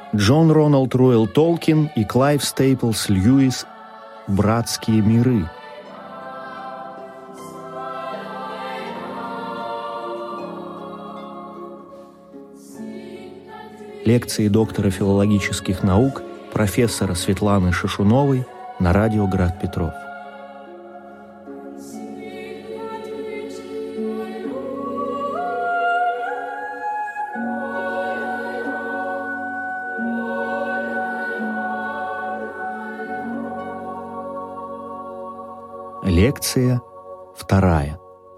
Джон Роналд Руэлл Толкин и Клайв Стейплс Льюис «Братские миры». Лекции доктора филологических наук профессора Светланы Шишуновой на радио «Град Петров». Лекция 2.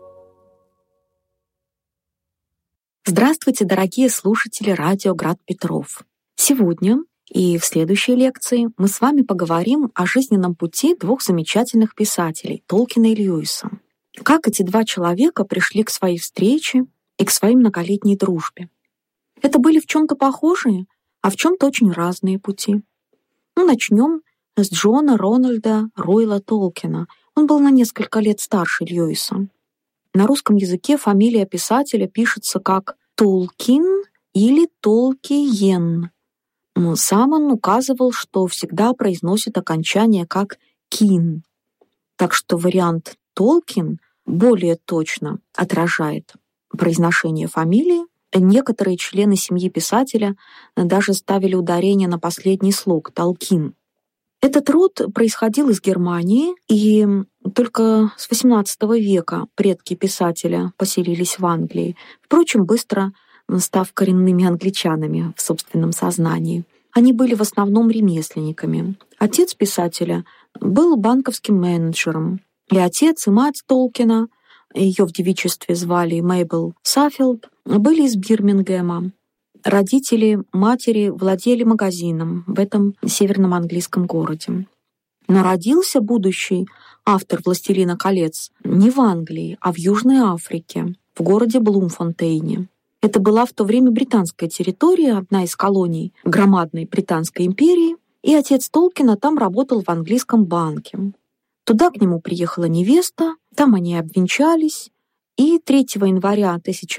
Здравствуйте, дорогие слушатели радио «Град Петров». Сегодня и в следующей лекции мы с вами поговорим о жизненном пути двух замечательных писателей — Толкина и Льюиса. Как эти два человека пришли к своей встрече и к своей многолетней дружбе. Это были в чем-то похожие, а в чем-то очень разные пути. Начнем с Джона Рональда Руэлла Толкина. Он был на несколько лет старше Льюиса. На русском языке фамилия писателя пишется как Толкин или Толкиен. Но сам он указывал, что всегда произносит окончание как «кин». Так что вариант «Толкин» более точно отражает произношение фамилии. Некоторые члены семьи писателя даже ставили ударение на последний слог «Толкин». Этот род происходил из Германии, и только с XVIII века предки писателя поселились в Англии, впрочем, быстро став коренными англичанами в собственном сознании. Они были в основном ремесленниками. Отец писателя был банковским менеджером, и отец, и мать Толкина, ее в девичестве звали Мейбл Саффилд, были из Бирмингема. Родители матери владели магазином в этом северном английском городе. Но родился будущий автор «Властелина колец» не в Англии, а в Южной Африке, в городе Блумфонтейне. Это была в то время британская территория, одна из колоний громадной Британской империи, и отец Толкина там работал в английском банке. Туда к нему приехала невеста, там они обвенчались, и 3 января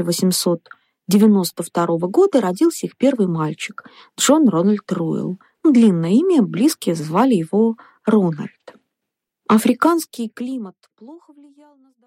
1892 года родился их первый мальчик, Джон Рональд Руэлл. Длинное имя, близкие звали его Рональд. Африканский климат плохо влиял на здоровье.